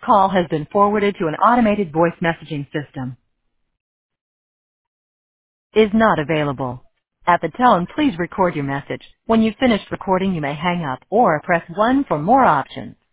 call has been forwarded to an automated voice messaging system. Is not available. At the tone, please record your message. When you've finished recording, you may hang up or press 1 for more options.